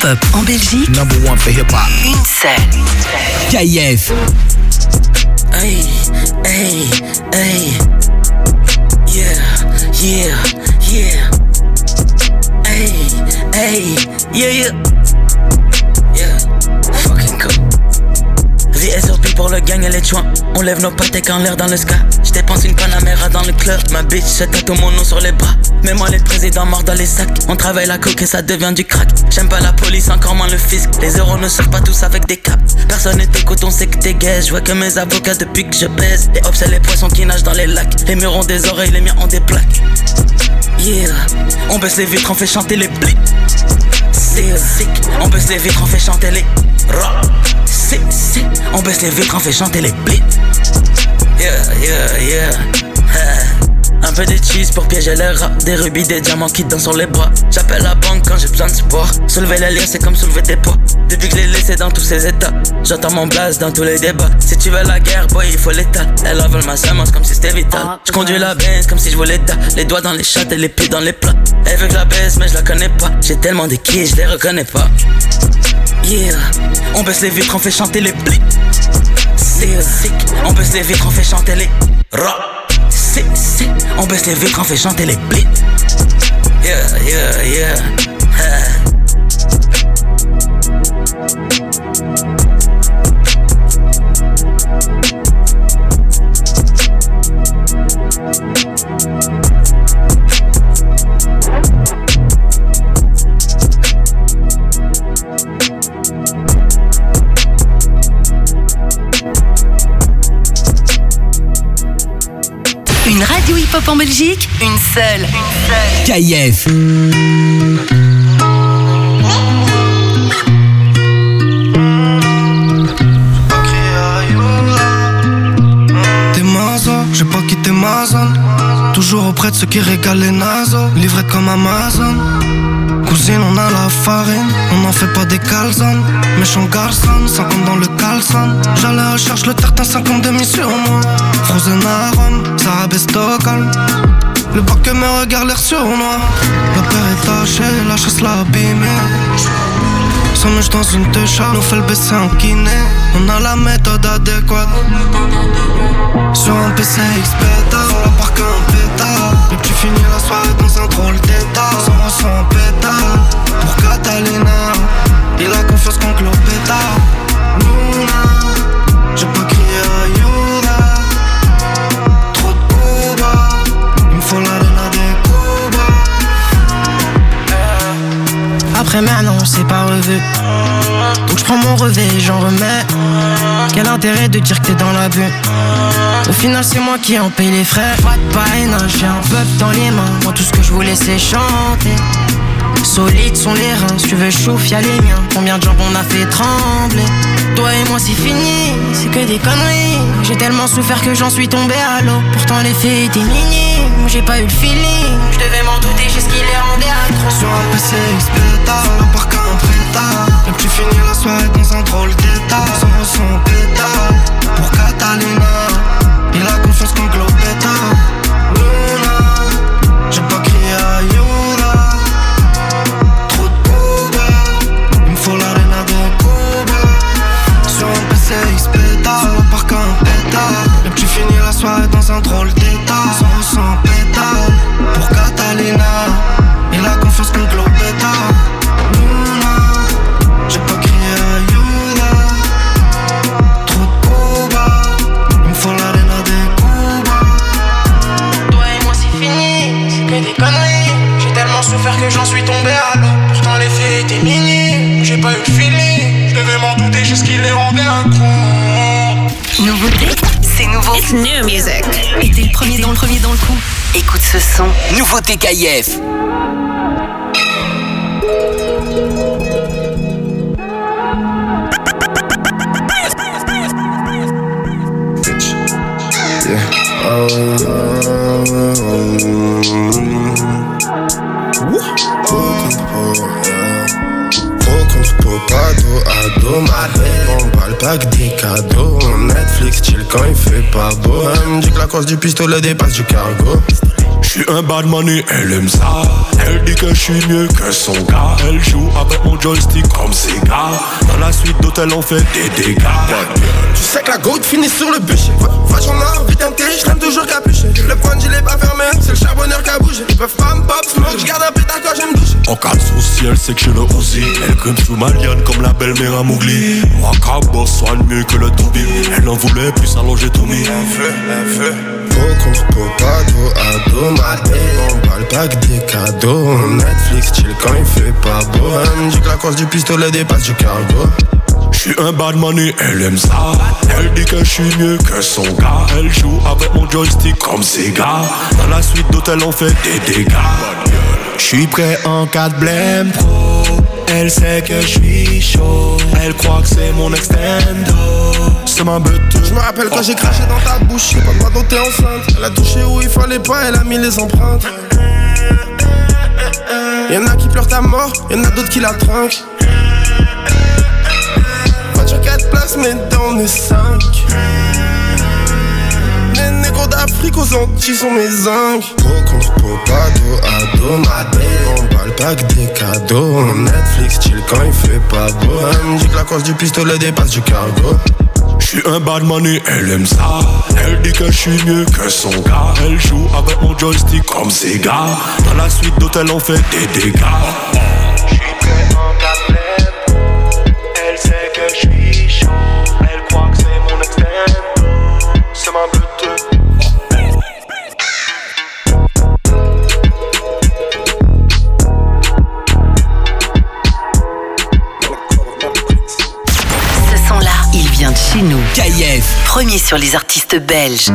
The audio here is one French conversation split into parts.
hip-hop en Belgique. Number one for hip-hop. Une seule. KF. Hey, hey, hey. Yeah, yeah, yeah. Hey, hey, yeah, yeah. Yeah, fucking cool. VSOP pour le gang et les joints. On lève nos pâtés en l'air dans le sky. J'dépense une Panamera dans le club. Ma bitch se tatoue mon nom sur les bras. Mets-moi les présidents morts dans les sacs. On travaille la coke et ça devient du crack. J'aime pas la police, encore moins le fisc. Les euros ne sortent pas tous avec des caps. Personne ne t'écoute, on sait que t'es gay. Je vois que mes avocats depuis que je baise. Les hops et les poissons qui nagent dans les lacs. Les murs ont des oreilles, les miens ont des plaques. Yeah, on baisse les vitres, on fait chanter les blics. C'est sick, on baisse les vitres, on fait chanter les rap. C'est sick, on baisse les vitres, on fait chanter les blics. Yeah, yeah, yeah. Un peu de cheese pour piéger les rats. Des rubis, des diamants qui dansent sur les bras. J'appelle la banque quand j'ai besoin de sport. Soulever les liens c'est comme soulever des poids. Depuis que je l'ai laissé dans tous ses états, j'entends mon blaze dans tous les débats. Si tu veux la guerre, boy, il faut l'état. Elle avale ma semence comme si c'était vital. J'conduis la Benz comme si je voulais ta. Les doigts dans les chattes et les pieds dans les plats. Elle veut que je la baisse mais je la connais pas. J'ai tellement de quilles, je les reconnais pas. Yeah, on baisse les vitres, on fait chanter les blics. C'est sick, on baisse les vitres, on fait chanter les rap. C'est, on baisse les vitres, on fait chanter les blics. Yeah, yeah, yeah. Une radio hip-hop en Belgique, une seule. KF. T'es maso, j'ai pas quitté ma zone. Toujours auprès de ceux qui régalent les nasos. Livré comme Amazon. Cousine, on a la farine, on n'en fait pas des calzones. Méchant garçon, 50 dans le caleçon. J'allais recherche le tartin, 50 demi sur moi. Frozen à Rome, Sarabé Stockholm. Le bac que me regarde l'air sournois. La paire est tachée, la chasse l'a abîmée. Sans mèche dans une técha, on fait le baisser en kiné. On a la méthode adéquate. Sur un PC X-Beta, sur la parc un pétard. Le petit finit la soirée dans un drôle d'état. Sans ressent pétard. Pour Catalina, il a confiance qu'en Clopeta. Luna, j'ai pas crié à Yoda. Trop de Cuba, il me faut l'arena des Cuba. Après maintenant on s'est pas revu. Donc j'prends mon revêt et j'en remets. Quel intérêt de dire que t'es dans la bulle? Au final c'est moi qui en paye les frais. Pas de parrainage, j'ai un peuple dans les mains. Moi tout ce que je voulais c'est chanter. Solides sont les reins, si tu veux chouf y'a les miens. Combien de gens on a fait trembler? Toi et moi c'est fini, c'est que des conneries. J'ai tellement souffert que j'en suis tombé à l'eau. Pourtant les faits étaient minimes, j'ai pas eu le feeling. Je devais m'en douter, j'ai ce qui les rendait accro. Sur un PC X-Beta, sur le parc un pétard. Le petit finit la soirée dans un drôle d'état. Sans ressent pétard. Pour Catalina, il a confiance qu'en Globeta. Luna, j'ai pas crié à Yoda. Trop de Cuba, il me faut l'arena de Cuba. Sur un PC X-Beta, sur le parc un pétard. Le petit finit la soirée dans un drôle d'état. Sans ressent pétard. Pour Catalina, il a confiance qu'en Globeta. Luna, j'ai pas crié à Yoda. Trop de Cuba, il me faut l'arena de Cuba. Toi et moi c'est fini, c'est que des conneries. J'ai tellement souffert que j'en suis tombé à l'eau. Pourtant les faits étaient minimes, j'ai pas eu le feeling. Je devais m'en douter, j'ai ce qui les rendait accro. Nouveauté, c'est nouveau. It's new music. Et t'es le premier dans le coup. Écoute ce son. Nouveauté KF. Pas dos à dos, ma belle, on parle pas que des cadeaux. Netflix chill quand il fait pas beau. Elle me dit que la course du pistolet dépasse du cargo. J'suis un bad money, elle aime ça. Elle dit que j'suis mieux que son gars. Elle joue avec mon joystick comme Sega. Dans la suite d'hôtel on fait des dégâts. Tu sais que la goutte finit sur le bûcher. Va j'en ai envie teinté, j'traîne toujours capuché. Le point je l'ai pas fermé, c'est le charbonneur qui a bougé. Ils peuvent pas me pop smoke, j'garde un pétard quand j'aime doucher. En cas de souci, elle sait que j'ai le Uzi. Elle grimpe sous ma liane comme la belle-mère à Mowgli. Waka boss soigne mieux que le Toby. Elle en voulait plus allonger Tommy. Un feu. Peau contre peau, pas dos à dos. Ma belle, on parle pas que des cadeaux. Netflix chill quand il fait pas beau. Elle me dit que la course du pistolet dépasse du cargo. J'suis un bad money, elle aime ça. Elle dit que j'suis mieux que son gars. Elle joue avec mon joystick comme Sega. Dans la suite d'hôtel on fait des dégâts. J'suis prêt en cas de blême pro. Elle sait que j'suis chaud. Elle croit que c'est mon extendo. C'est ma bête. J'me rappelle quand j'ai craché dans ta bouche. J'ai pas le droit dont t'es enceinte. Elle a touché où il fallait pas, elle a mis les empreintes. Y'en a qui pleurent ta mort, y'en a d'autres qui la trinquent. Voiture 4 places, mais dans mes 5. Les négros d'Afrique aux Antilles sont mes zincs. Peau contre peau, pas dos à dos. Ma belle, on parle pas que des cadeaux. Netflix chill quand il fait pas beau. Elle me dit que la course du pistolet dépasse du cargo. J'suis un bad money, elle aime ça. Elle dit que j'suis mieux que son gars. Elle joue avec mon joystick comme Sega. Dans la suite d'hôtel on fait des dégâts. J'suis prêt en cas de blême. Elle sait que j'suis chaud. Elle croit que c'est mon extendo. C'est ma bête. De chez nous. KF. Premier sur les artistes belges.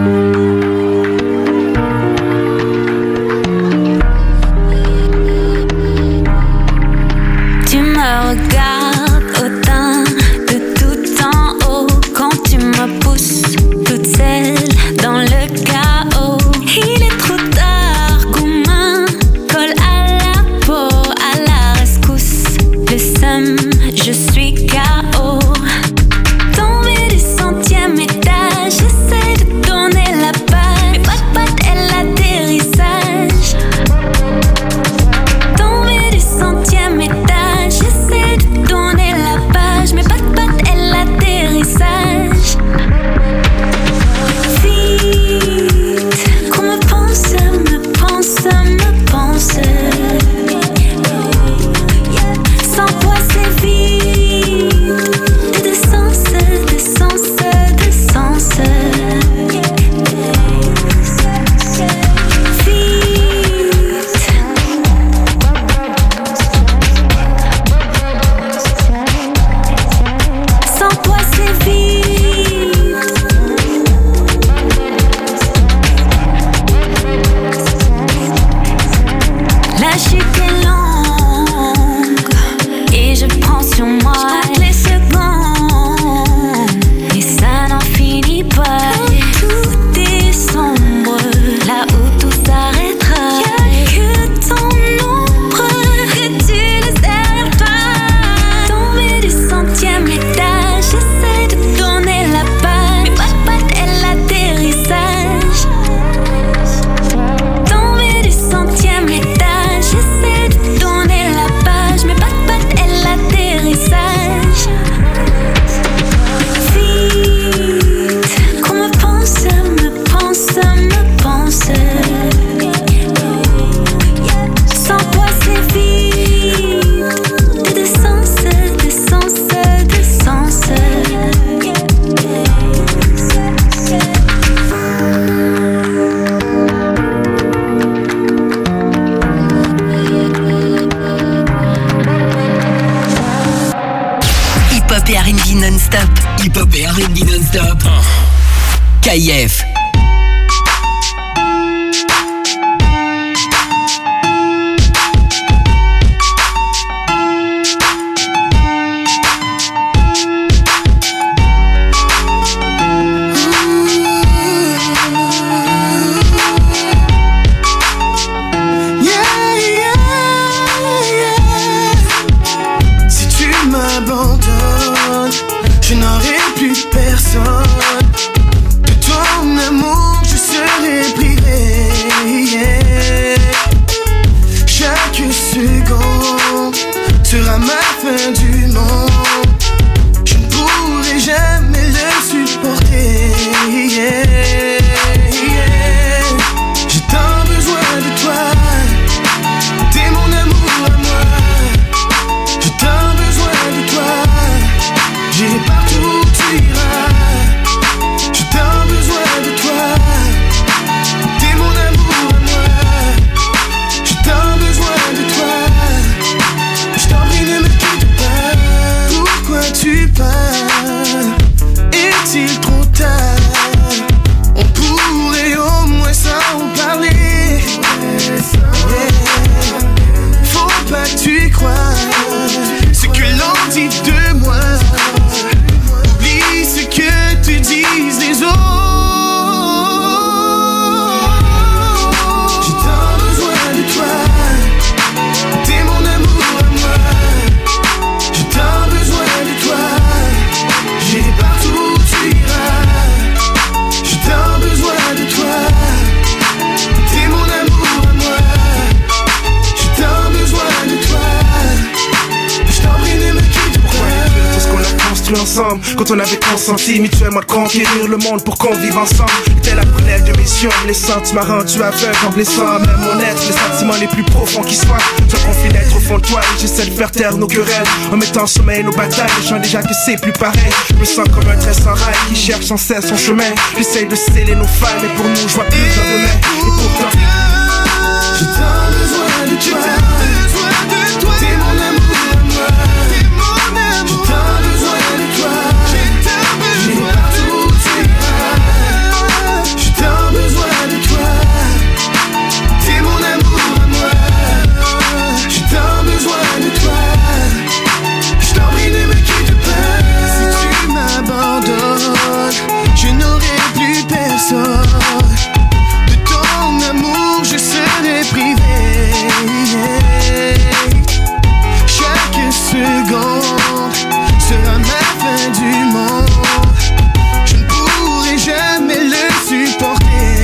Tu me regardes au teint de tout en haut quand tu me pousses toute seule dans le chaos. Il est trop tard, gourmand, colle à la peau, à la rescousse. Le seum, je suis KO. J'essaie de tourner la page, mais pas et l'atterrissage. Tomber du 100e étage, j'essaie de tourner la page, mais pas et l'atterrissage. Vite, qu'on me pense, sans toi c'est vide, de sens. La chute est longue et je prends sur moi. Je compte les secondes et ça n'en finit pas. Tout est sombre, là où tout s'arrêtera. Y'a que ton ombre que tu laisses derrière toi. Tomber du 100e étage, j'essaie de tourner la page, mais pas et l'atterrissage. Tomber du 100e étage, j'essaie de tourner la page, mais pas et l'atterrissage. Vite, qu'on me pense. Sans toi c'est vide, de sens. Hip-hop et R&B non-stop. Hip-hop et R&B non-stop. KF. Je n'aurai plus personne. De ton amour sera ma fin du monde. Je ne pourrai jamais le supporter. J'ai tant besoin de toi, t'es mon amour à moi. J'ai tant besoin de toi, j'irai partout où tu iras. J'ai tant besoin de toi, t'es mon amour à moi. J'ai tant besoin de toi, je t'en prie ne me quitte pas. Pourquoi tu pars? Est-il trop tard? On pourrait au moins s'en parler. Faut pas que tu crois ce que l'on dit de moi. Oublie ce que te disent les autres. J'ai tant besoin de toi, t'es mon amour à moi. J'ai tant besoin de toi, j'irai partout où tu iras. J'ai tant besoin de toi, t'es mon amour à moi. J'ai tant besoin de toi, je t'en prie ne me quitte pas. Tout ce qu'on a construit ensemble, quand on avait consenti mutuellement de conquérir le monde pour qu'on vive ensemble, était la prunelle de mission. Les sentiments rendus aveugles en blessant même mon être, les sentiments les plus profonds qui soient. Je confie d'être au fond de toi et j'essaie de faire taire nos querelles en mettant en sommeil nos batailles. Je sens déjà que c'est plus pareil. Je me sens comme un trait sans rail qui cherche sans cesse son chemin. J'essaie de sceller nos failles, mais pour nous je vois plus de demain. Et pourtant j'ai tant besoin de toi, t'es mon amour à moi. J'ai tant besoin de toi, j'irai partout où tu iras. J'ai tant besoin de toi, t'es mon amour à moi. J'ai tant besoin de toi, je t'en prie ne me quitte pas. Si tu m'abandonnes, je n'aurai plus personne. De ton amour je serai privé. Chaque seconde sera ma fin du monde. Je ne pourrai jamais le supporter.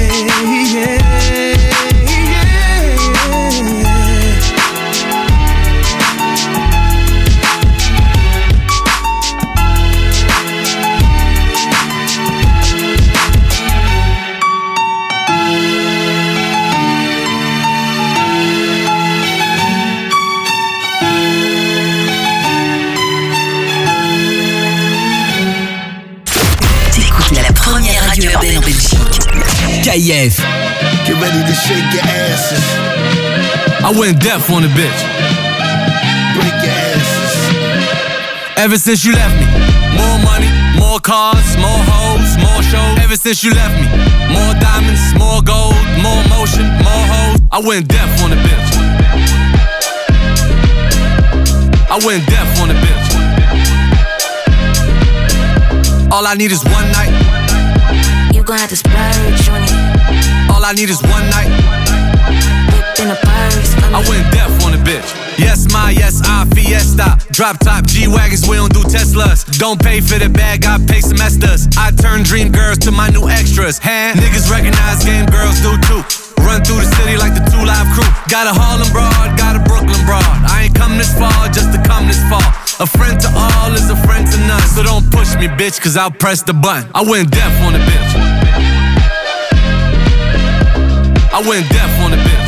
Radio urbaine en Belgique. KIF. Get ready to shake your asses. I went deaf on the bitch. Break your asses. Ever since you left me, more money, more cars, more hoes, more shows. Ever since you left me, more diamonds, more gold, more motion, more hoes. I went deaf on the bitch. I went deaf on the bitch. All I need is one night. You gon' have to splurge on it. All I need is one night. Whip in a purse. I went deaf on the bitch. Yes, my, yes, I, Fiesta. Drop top G-Wagons, we don't do Teslas. Don't pay for the bag, I pay semesters. I turn dream girls to my new extras. Niggas recognize game girls do too. Run through the city like the 2 Live Crew. Got a Harlem broad, got a Brooklyn broad. I ain't come this far just to come this far. A friend to all is a friend to none. So don't push me, bitch, cause I'll press the button. I went deaf on the bitch. I went deaf on the bitch.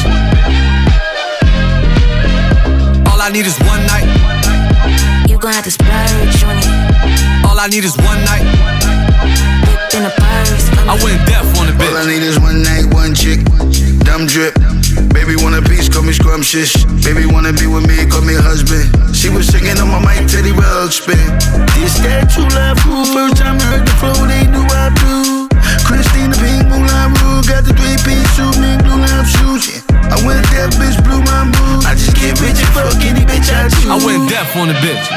All I need is one night. You gon' have to splurge on it. All I need is one night. Whip in a purse. I went deaf on the bitch. All I need is one night, one chick. Dumb drip. Baby want a piece, call me scrumptious. Baby wanna be with me, call me husband. She was singing on my mic, Teddy Ruxpin. This that true love fool. First time I heard the flow, they knew I do. Christina Pink, Moulin Rouge. Got the 3-piece suit, me blue love shoes. Yeah. I went deaf, bitch, blew my mood. I just get rich and fuck any bitch I choose. I went deaf on the bitch.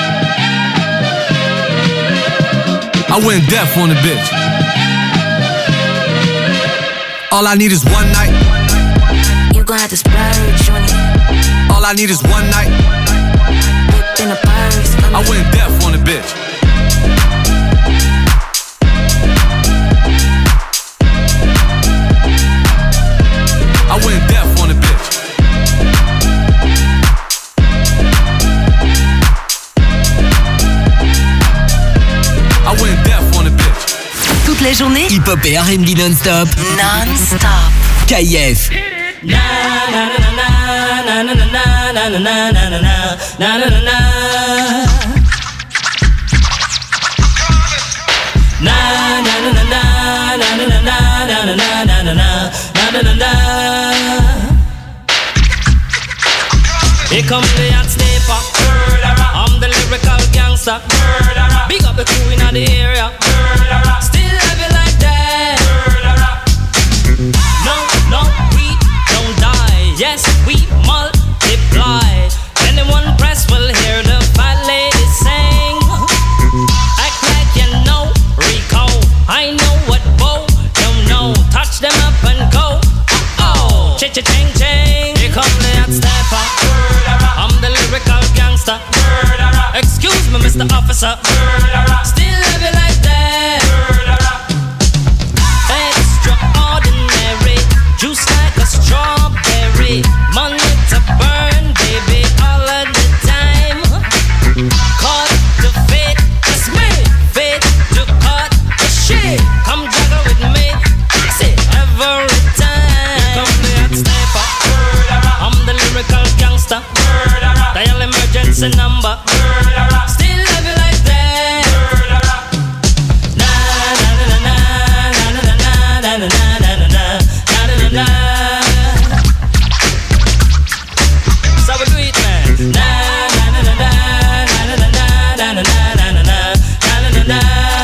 I went deaf on the bitch. All I need is one night. You gon' have to splurge on it. All I need is one night. Whip in a purse. I went deaf on the bitch. I went deaf on the bitch. la journée, hip-hop et R&B non-stop. Non-stop. KIF. Here come the hot stepper. I'm the lyrical gangster. Big up the crew in the area. Still have it like that. No, we don't die. Yes, we multiply. Anyone press will hear the fat lady sing. Act like you know Rico. I know what Bo don't know. Touch them up and go. Oh, cha-cha-ching-ching. Here come the hot stepper. I'm the lyrical gangster. Excuse me, Mr. Officer. Still have it like that. Extraordinary. Juice like a strawberry. Money to burn, baby, all of the time. Cut the fit, it's me. Fit to cut the shit. Come juggle with me. Say every time. Here come the hot stepper. I'm the lyrical gangster. Dial emergency number. Still have it like that. Na na na na na na na na na na na na na. So we do it, man. Na na na na na na na na na na na na na.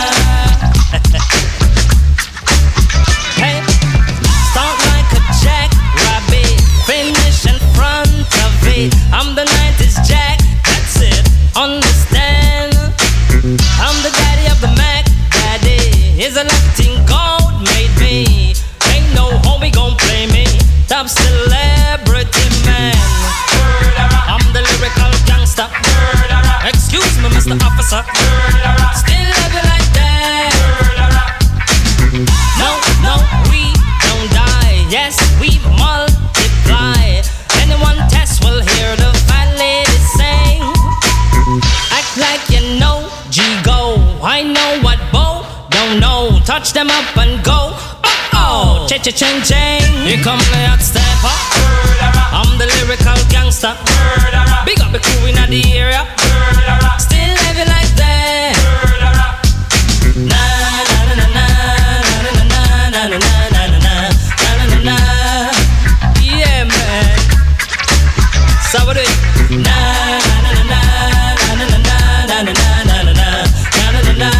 Hey, start like a jackrabbit, finish in front of it. I'm the 90s Jack, that's it. Understand? I'm the daddy of the Mac Daddy. Is electing gold made me. Ain't no homie gon' play me. Top celebrity man. I'm the lyrical gangster. Excuse me, Mr. Officer. Still have it like that. No, we don't die. Yes, we multiply. Anyone test will hear the fat lady sing. Act like you know G-Go. I know what Bo don't know. Touch them up and go. Oh, cha-cha-ching-ching. Here come the hot stepper. I'm the lyrical gangster. Big up the crew in the area. Still have it like that. Na na na na na na na na na na na na na. Yeah, man. So we do it. Na na na na na na na na na na na na na.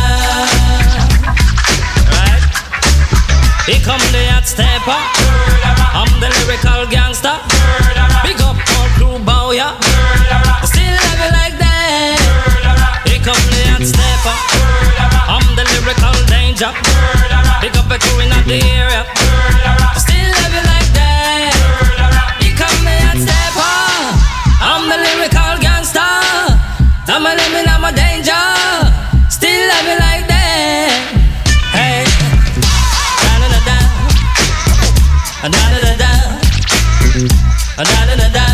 Right. Here come the hot stepper. I'm the lyrical gangster. Big up all crew bow ya. Still have it like that. Here come the hot stepper. I'm the lyrical danger. Big up the crew in the area. Still have it like that. Here come the hot stepper. I'm the lyrical gangster. I'm a living, I'm a danger. Still have it like that. Hey, da da da da, da da da da, da da da da.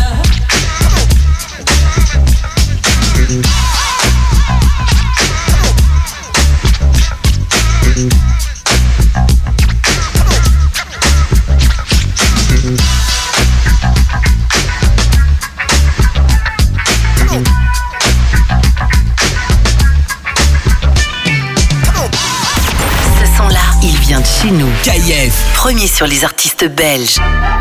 Chez nous, KIF. premier sur les artistes belges.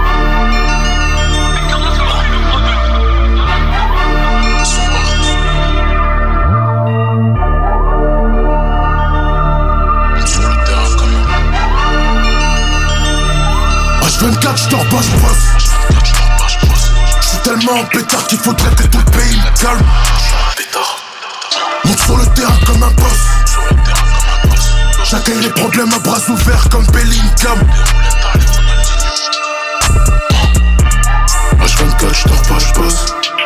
H24, j'dors pas, j'bosse. J'suis tellement en pétard qu'il faudrait que tout le pays me calme. Monte sur le terrain comme un boss. J'accueille les problèmes à bras ouverts comme Bellingham. H24, j'dors pas, j'bosse.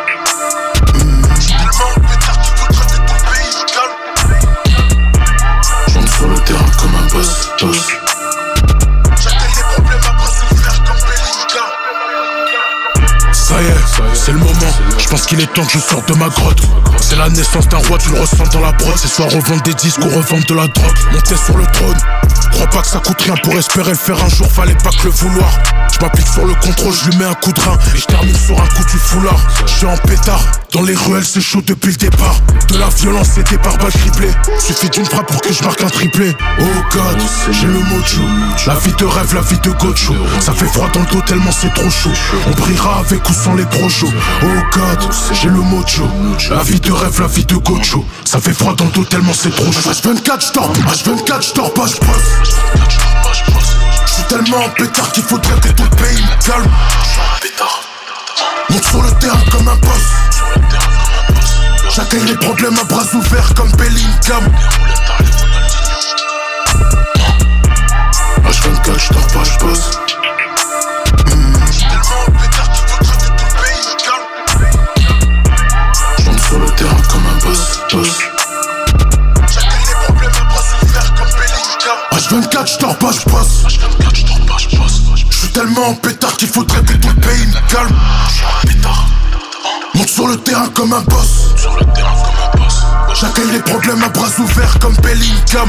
J'monte sur le terrain comme un boss. J'accueille les problèmes à bras ouverts comme Bellingham. Ça y est, c'est le moment. Je pense qu'il est temps que je sorte de ma grotte. C'est la naissance d'un roi, tu le ressens dans la brotte. C'est soit revendre des disques ou revendre de la drogue. Monter sur le trône, Crois pas que ça coûte rien pour espérer le faire un jour, fallait pas que le vouloir. Je m'applique sur le contrôle, je lui mets un coup de rein et je termine sur un coup du foulard. Je suis en pétard, dans les ruelles c'est chaud depuis le départ. De la violence et des par balles criblées. Suffit d'une frappe pour que je marque un triplé. Oh God, j'ai le mojo. La vie de rêve, la vie de gocho. Ça fait froid dans le dos tellement c'est trop chaud. On brillera avec ou sans les projos. Oh God, j'ai le mojo. La vie de rêve, la vie de gocho. Ça fait froid dans le dos tellement c'est trop chaud. H24 j'dors, H24 j'dors pas, j'bosse. J'suis tellement en pétard qu'il faudrait que tout le pays me calme. Monte sur le terrain comme un boss. J'accueille les problèmes à bras ouverts comme Bellingham. H24 j'dors pas, j'bosse. J'suis tellement en pétard qu'il faudrait que tout le pays me calme. J'monte sur le terrain comme un boss. J'accueille les problèmes à bras ouverts comme Bellingham. H24 j'dors pas, j'bosse. J'suis tellement en pétard qu'il faudrait que tout le pays me calme. Monte sur le terrain comme un boss. J'accueille les problèmes à bras ouverts comme Bellingham.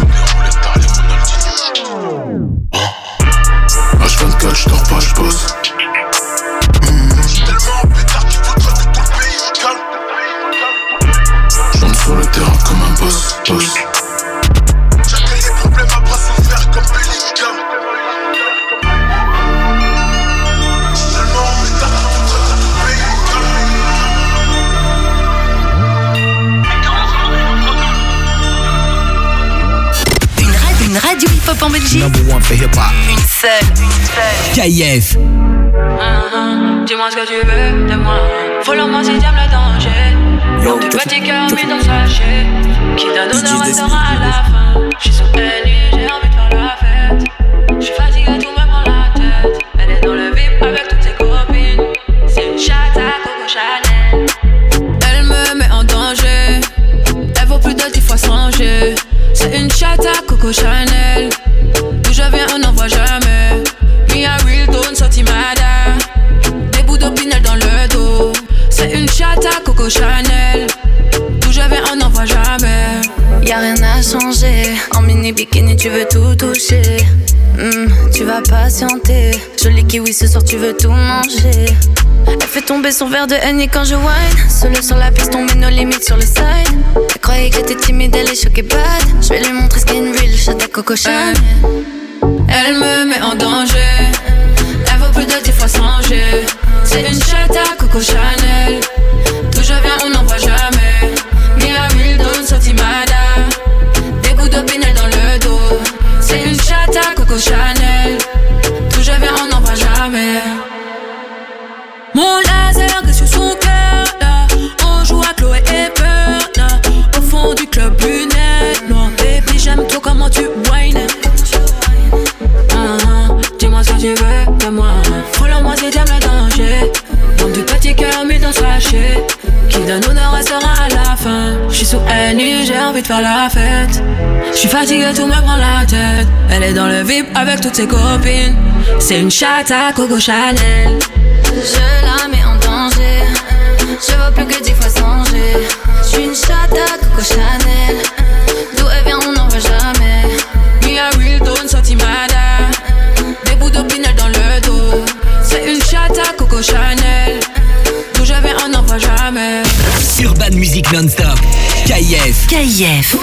H24 j'dors pas, j'bosse. J'suis tellement en pétard qu'il faudrait que tout le pays me calme. J'monte sur le terrain comme un boss. J'accueille les problèmes à bras ouverts comme Bellingham. Une radio hip-hop en Belgique. Number one for hip-hop. Une seule. KF. Dis-moi ce que tu veux de moi. Follow-moi si t'aimes le danger. Yo, du petit cœur mis dans le sachet. Qui donne honneur restera à la fin. J'suis sous elle, j'ai envie de faire la fête. J'suis fatigué, tout me prend la tête. Elle est dans le VIP avec toutes ses copines. C'est une chatte à Coco Chanel. Elle me met en danger. Elle vaut plus de 10 fois changer. C'est une chatte à Coco Chanel. D'où je viens on n'en voit jamais. Me a real don't sortimada. Des bouts d'opinel dans le dos. C'est une chatte à Coco Chanel. D'où je viens on n'en voit jamais. Y'a rien à changer. En mini bikini tu veux tout toucher. Tu vas patienter. Joli kiwi ce soir tu veux tout manger. Elle fait tomber son verre de Henny quand je whine. Seule sur la piste, on met nos limites sur le side. Elle croyait que t'es timide, elle est choquée bad. Je vais lui montrer ce qu'est une real chatte à Coco Chanel. Elle me met en danger. Elle vaut plus de 10 fois changer. C'est une chatte à Coco Chanel. D'où je viens on n'en voit jamais. Mia real don't sortimada. Des bouts d'opinel dans le dos. C'est une chatte à Coco Chanel. D'où je viens on n'en voit jamais. Mon laser est sur son cœur là. On joue à Chloé et Bird là. Au fond du club lunettes noires. Baby j'aime trop comment tu whines. Dis-moi ce que tu veux de moi. Follow-moi si t'aimes le danger. Dans du petit cœur mis dans le sachet. Qui donne honneur restera à la fin. J'suis sous Henny, j'ai envie de faire la fête. J'suis fatigué, tout me prend la tête. Elle est dans le VIP avec toutes ses copines. C'est une chatte à Coco Chanel. Je la mets en danger. Je vois plus que 10 fois changer. J'suis une chatte à Coco Chanel. D'où elle vient on n'en voit jamais. Me a real don't sortimada. Des bouts d'opinel dans le dos. C'est une chatte à Coco Chanel. D'où je viens on n'en voit jamais. Urban Music non-stop. KF. KF.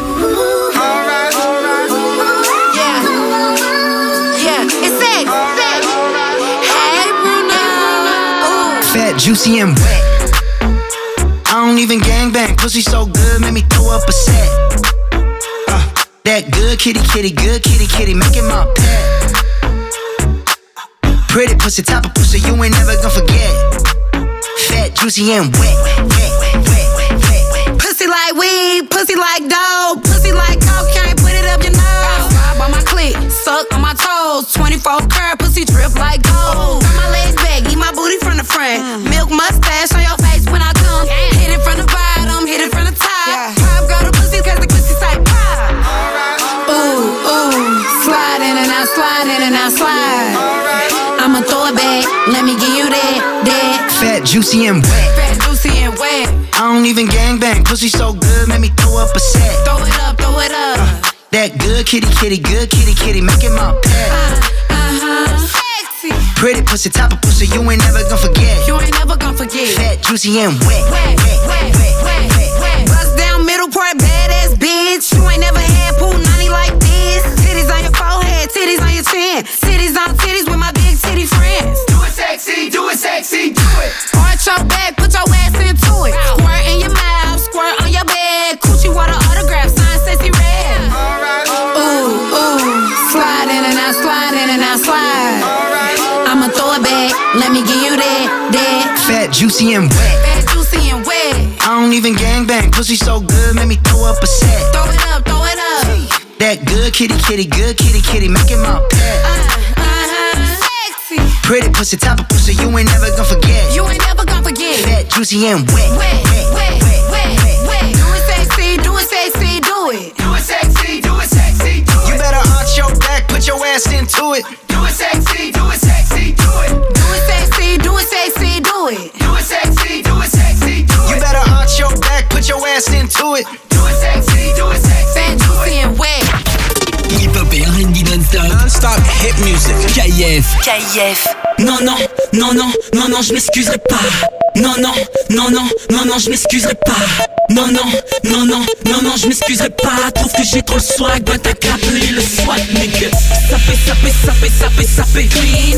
Fat, juicy and wet. I don't even gangbang, pussy so good, make me throw up a set. That good kitty, good kitty, make it my pet. Pretty pussy, top of pussy, you ain't never gonna forget. Fat, juicy and wet. Pussy like weed, pussy like dope, pussy like cocaine, put it up your nose. Ride by my clit, suck on my toes, 24 karat pussy drip like gold. Turn my legs back, eat my booty from the front. Milk mustache on your face when I come. Hit it from the bottom, hit it from the top. Top girl the pussy cause the pussy say pop. Ooh, slide in and out, slide in and out, slide. I'ma throw it back, let me give you that. Fat, juicy and wet. Fat, juicy and wet. I don't even gangbang, pussy so good, make me throw up a set. Throw it up. That good kitty, making my pet. Sexy. Pretty pussy, top of pussy, you ain't never gonna forget. You ain't never gonna forget. Fat, juicy, and wet. Bust down middle part, badass bitch. You ain't never had pool nanny like this. Titties on your forehead, titties on your chin. Titties on titties with my big titty friends. Do it sexy, do it sexy, do it. Arch your back, put your ass into it. Squirt in your mouth, squirt on your bed. Coochie water autograph, sign sexy red. Ooh, slide in and out, slide in and out, slide. I'ma throw it back, let me give you that. Fat, juicy, and wet. Fat, juicy, and wet. I don't even gangbang, pussy so good, make me throw up a set. Throw it up, throw it up. That good kitty, making my pet. Sexy. Pretty pussy, top of pussy, you ain't never gonna forget. You ain't never gonna forget. Fat, juicy, and wet. Do it sexy, do it sexy, do it. Do it sexy, do it sexy, do it. You better arch your back, put your ass into it. Do it sexy, do it sexy, do it. Do it sexy, do it sexy, do it. Do it sexy, do it sexy, do it. You better arch your back, put your ass into it. Do it sexy, do it sexy. Fat, juicy, and wet. Hip-hop et R&B non-stop. Non-stop hit music. KF. Non, non, non, non, non, non, je m'excuserai pas. Non, non, non, non, non, non, je m'excuserai pas. Non, non, non, non, non, non, je m'excuserai pas. Trouve que j'ai trop le swag, bah t'as qu'à appeler le SWAT, nigga. Sapé, clean,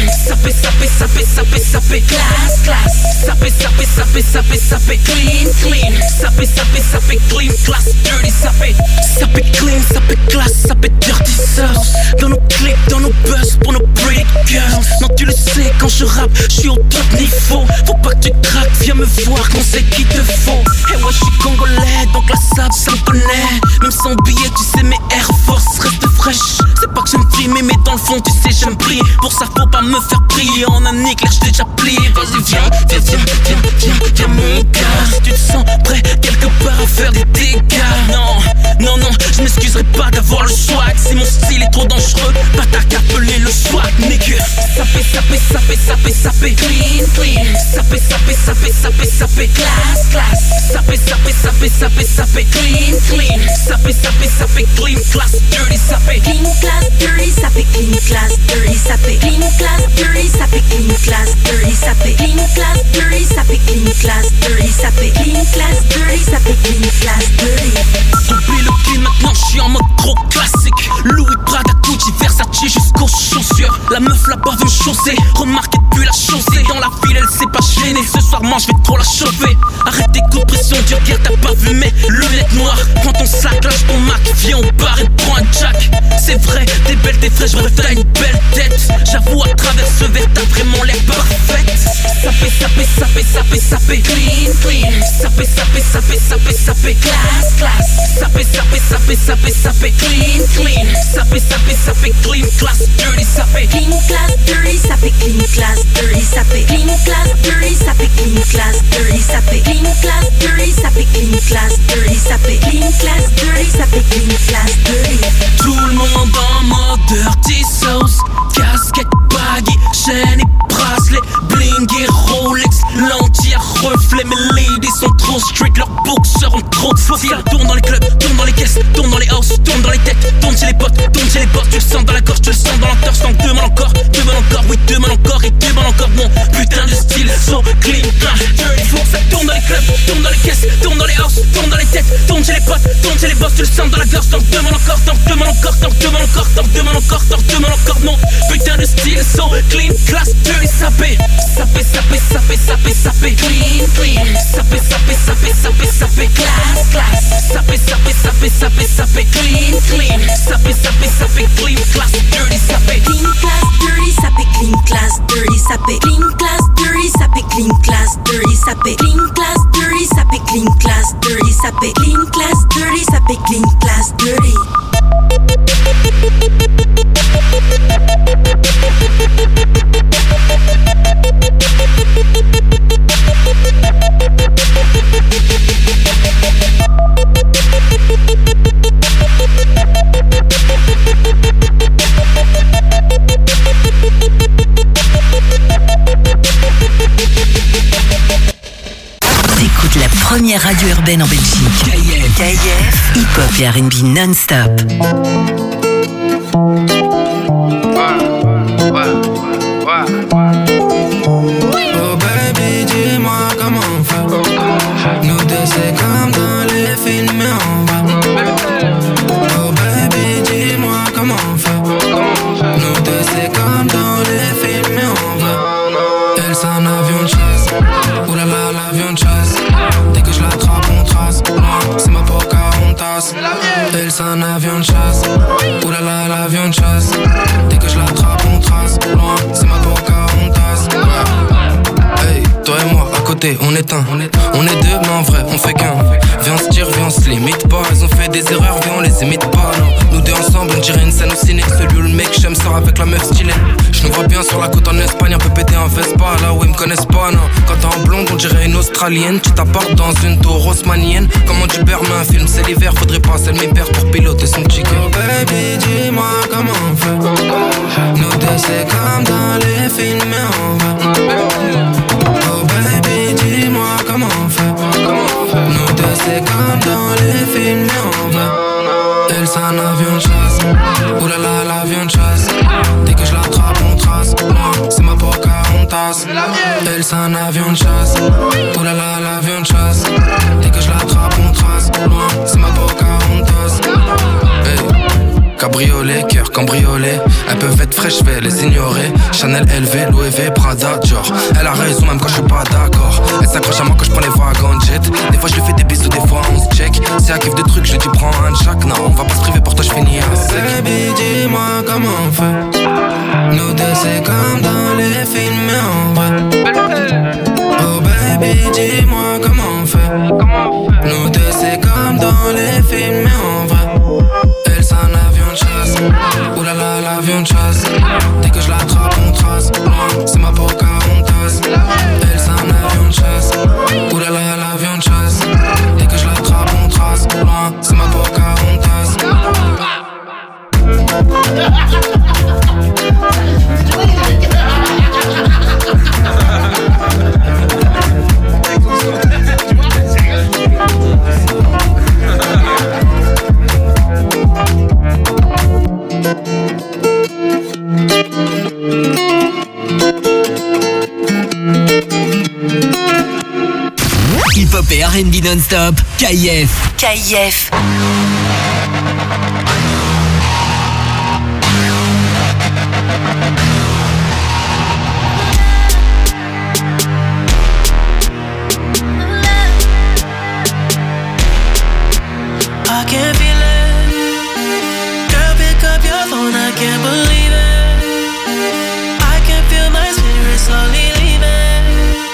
sapé, class. Sapé, clean, clean, class, dirty, sapé, clean, sapé, class, sapé, dirty sauce. Dans nos clips, dans nos buzz, pour nos pretty girls. Non, tu le sais, quand je rappe, je suis au top niveau. Faut pas que tu craques, viens me voir, qu'on sait qu'il te faut. Et ouais, je suis congolais, donc la sable, ça me connaît. Même sans billet, tu sais, mes Air Force restent fraîches. C'est pas que j'aime filmer, mais dans le fond, tu sais, j'aime plier. Pour ça, faut pas me faire plier en un éclair, j't'ai déjà plié. Vas-y, viens, mon gars. Si tu te sens prêt, quelque part à faire des dégâts. Non, non, non, je m'excuserai pas d'avoir le swag. Si mon style est trop dangereux, bah t'as qu'à appeler le SWAT, nigga. Sapé, clean, sapé, class. Sapé, clean, class, dirty, sapé. Clean class, dirty, sapé, clean class, dirty, sapé. Clean class, dirty, sapé, clean class, dirty, sapé. Clean class, dirty, sapé, clean class, dirty, sapé. Clean class, dirty, sapé, clean class, dirty. Oublie le cul, maintenant j'suis en mode trop classique. Louis Prada, Gucci, Versace jusqu'aux chaussures. La meuf là-bas veut me chausser, remarquez depuis la chaussée. Dans la file elle s'est pas gênée, ce soir moi j'vais trop la chauffer. Arrête tes coups de pression, tu regardes, t'as pas vu mes lunettes noires. Prends ton sac, lâche ton Mac, viens au bar et prends un jack. C'est vrai, t'es belle, t'es fraîche, bref t'as une belle tête. J'avoue à travers ce verre t'as vraiment l'air parfaite. Sapé, clean, sapé, class. Sapé, clean, class, dirty, sapé. Clean class, dirty, sapé, clean class, dirty, sapé. Clean class, dirty, sapé, clean class, dirty, sapé. Clean class, dirty, sapé, clean class, dirty, sapé. Clean class, dirty, sapé, clean class, dirty. Tout le monde en mode dirty sauce. Casquette, baggy, chaîne et bracelet, bling et Rolex, lentilles à reflet. Mes ladies sont trop street, leurs boxers ont trop de flow. Tourne dans les clubs, tourne dans les caisses, tourne dans les houses, tourne dans les têtes, tourne chez les potes, tourne chez les boss. Tu le sens dans la gorge, tu le sens dans la torse. Donc demande encore, oui demande encore et demande encore. Mon putain de style so clean, clash, dirty. Faut que ça tourne dans les clubs, tourne dans les caisses, tourne dans les houses, tourne dans les têtes, tourne chez les potes, tourne chez les boss. Tu le sens dans la gorge, donc demande encore, mon putain de style so clean, class, dirty, sapé, clean, sapé, class, sapé, clean, class, dirty, sapé. Clean class, dirty, sapé, clean class, dirty, sapé. Clean class, dirty, sapé, clean class, dirty, sapé. Clean class, dirty, sapé, clean class, dirty, sapé. Clean class, dirty, sapé, clean class, dirty. T'écoutes la première radio urbaine en Belgique. KF. KIF, hip-hop et R&B non-stop. Oh baby, dis-moi comment on fait. Nous deux c'est comme dans les films mais on va. Oh baby, dis-moi comment on fait. Nous deux c'est comme dans les films mais on va. Elle c'est un avion de chasse. Ouh là là, l'avion de chasse. Dès que je l'attrape on trace. C'est ma Pocahontas. Elle c'est un avion de chasse. Ouh là là, l'avion de chasse. Dès que je l'attrape on trace. C'est ma Pocahontas. Hey, toi et moi à côté on est un. On est deux mais en vrai on fait qu'un. Viens on se tire, viens on se limite pas. Ils ont fait des erreurs, viens on les imite pas. Non, nous deux ensemble on dirait une scène au ciné. Celui où le mec j'aime sort avec la meuf stylée. Je nous vois bien sur la côte en Espagne, un peu pété en Vespa. Là où ils me connaissent pas, non. Quand t'es en blonde on dirait une Australienne. Tu t'apportes dans une tour haussmannienne. Comment tu perds un film, c'est l'hiver. Faudrait pas celle mes pères pour piloter son chicken. Oh baby dis-moi comment on fait. Nous deux c'est comme dans les films mais on va. Oh baby dis-moi comment on fait. Nous deux c'est comme dans les films mais on va. Elle c'est un avion de chasse. Ouh là là, l'avion de chasse. Dès que je l'attrape on trace. C'est ma Pocahontas. Elle c'est un avion de chasse. Ouh là là, l'avion de chasse. Dès que je l'attrape on trace. C'est ma Pocahontas. Hey. Cabriolet, cœur cambriolé. Elles peuvent être fraîches, je vais les ignorer. Chanel, LV, Louis V, Prada, Dior. Elle a raison même quand je suis pas d'accord. Elle s'accroche à moi quand je prends les wagons jet. Des fois je lui fais des bisous, des fois on se check. Si elle kiffe de trucs, je lui dis prends un de chaque. Non, on va pas se priver pour toi, je finis à sec. Baby, dis-moi comment on fait. Nous deux c'est comme dans les films mais on va. Oh baby, dis-moi comment on fait. Nous deux c'est comme dans les films mais on va. Elle c'est un avion de chasse. Ouh là là, l'avion de chasse. Dès que je l'attrape on trace. C'est ma Pocahontas. Elle c'est un avion de chasse. Ouh là là, l'avion de chasse. Dès que je l'attrape on trace. C'est ma Pocahontas. Hip-hop et R&B non-stop, KIF. KIF. I can't feel it. Girl, pick up your phone, I can't believe it. I can feel my spirit slowly leaving.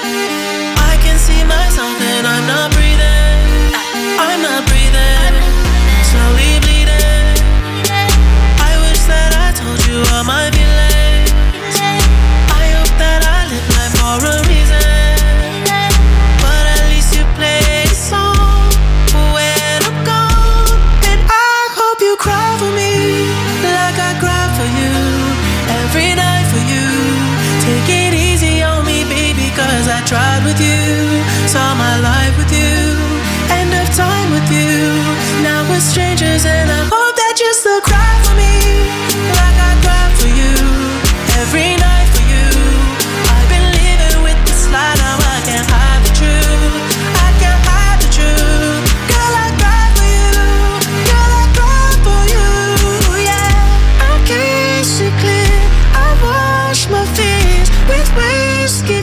I can see myself and I'm not breathing. I'm not breathing. Slowly bleeding. I wish that I told you all my feelings. I hope that I live life for a reason. But at least you play a song when I'm gone. And I hope you cry for me like I cry for you. Every night for you. Take it easy on me, baby, cause I tried with you. Saw my life with you. End of time with you. Now we're strangers and I hope that you still cry for me like I cry for you. Every night for you. I've been living with this lie, now I can't hide the truth. I can't hide the truth. Girl, I cry for you. Girl, I cry for you. Yeah, I can't see clear. I wash my fears with whiskey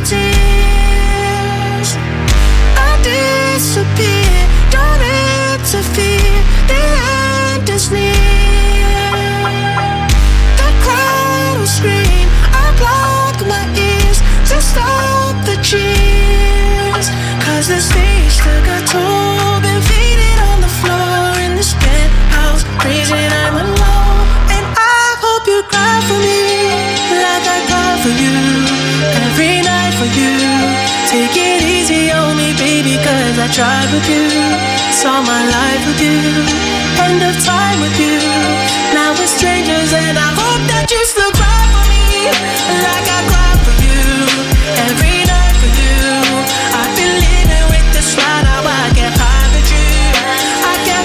tears. I disappear, don't interfere. The end is near. The crowd will scream. I block my ears to stop the cheers. Cause the stage took a toll. Been faded on the floor in this penthouse. Crazy, I'm alone. And I hope you cry for me like I cry for you. Every night for you. Take it easy on me, baby, cause I tried with you. Saw my life with you. End of time with you. Now we're strangers and I hope that you still cry for me like I cry for you. Every night for you. I've been living with this right now. I can't hide the truth. I can't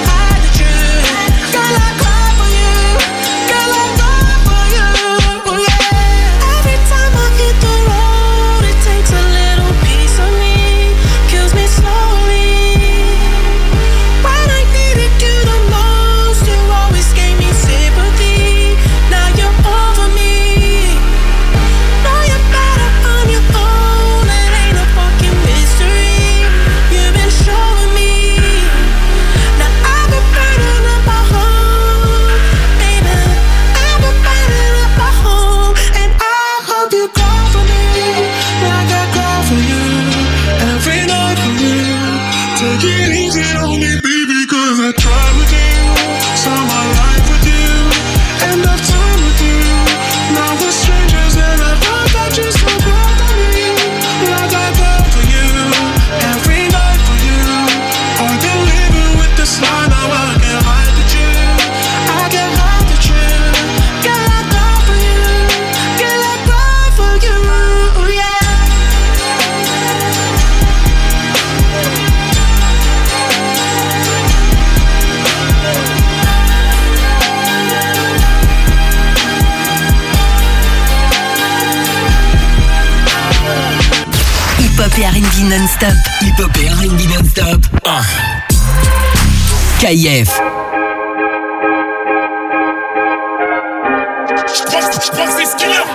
Take it easy on me, baby, cause I tried with you. Saw my life with you, end of time with you. Now we're strangers and I thought that you still bother me. Like I go for you, every night for you. Are you living with this lie? Now I can't hide with you. I can't hide with you. Girl, I go for you. Girl, I go for you, yeah. Hip-hop et R&B non-stop. Hip-hop et R&B non-stop. KF. J'pense c'est ce qu'il y a.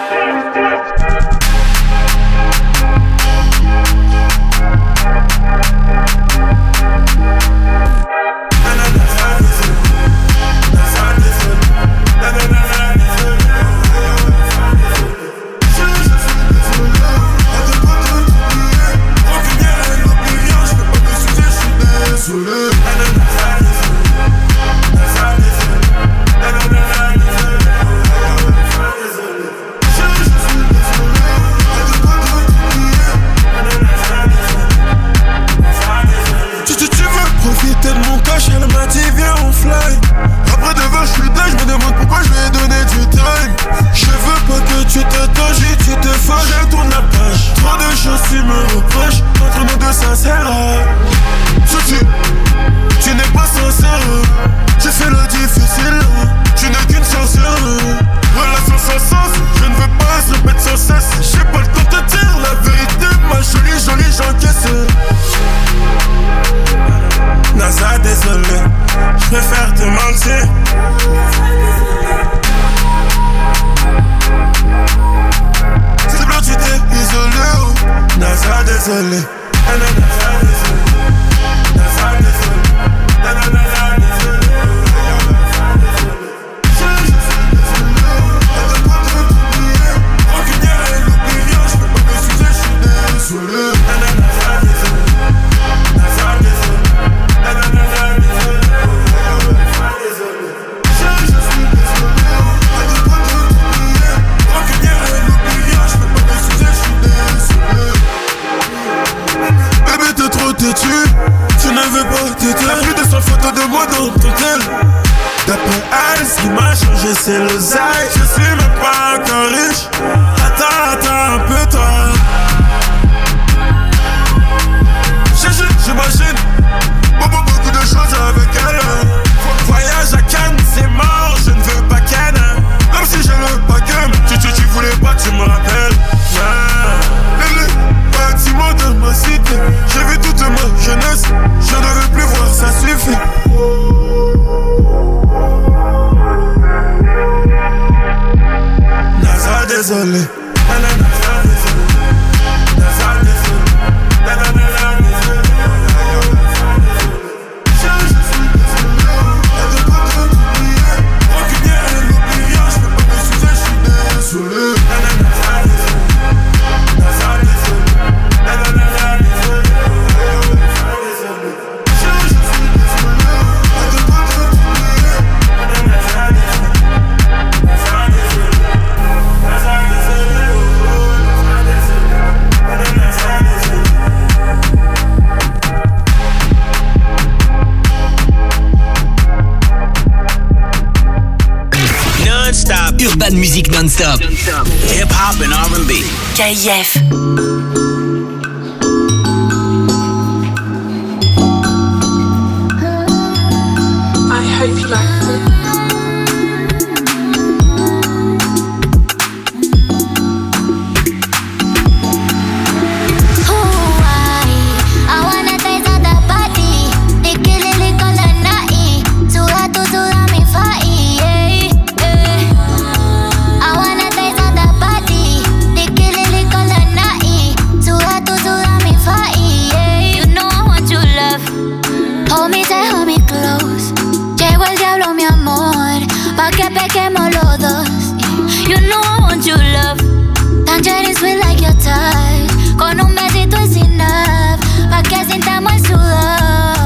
Urban Music non-stop. Hip-hop and R&B. KF. I hope you like it. Pequemos los dos. You know I want your love. Tangerine sweet like your touch. Con un besito es enough. Pa' que sintamos el sudor.